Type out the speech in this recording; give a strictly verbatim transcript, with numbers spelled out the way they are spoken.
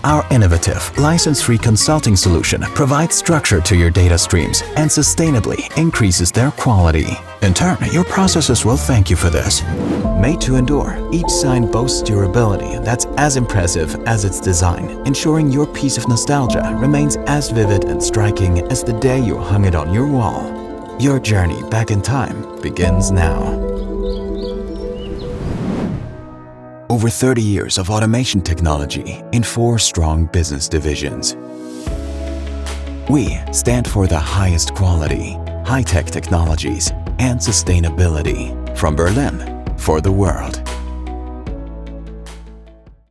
Our innovative, license-free consulting solution provides structure to your data streams and sustainably increases their quality. In turn, your processes will thank you for this. Made to endure, each sign boasts durability that's as impressive as its design, ensuring your piece of nostalgia remains as vivid and striking as the day you hung it on your wall. Your journey back in time begins now. Over thirty years of automation technology in four strong business divisions. We stand for the highest quality, high-tech technologies, and sustainability. From Berlin, for the world.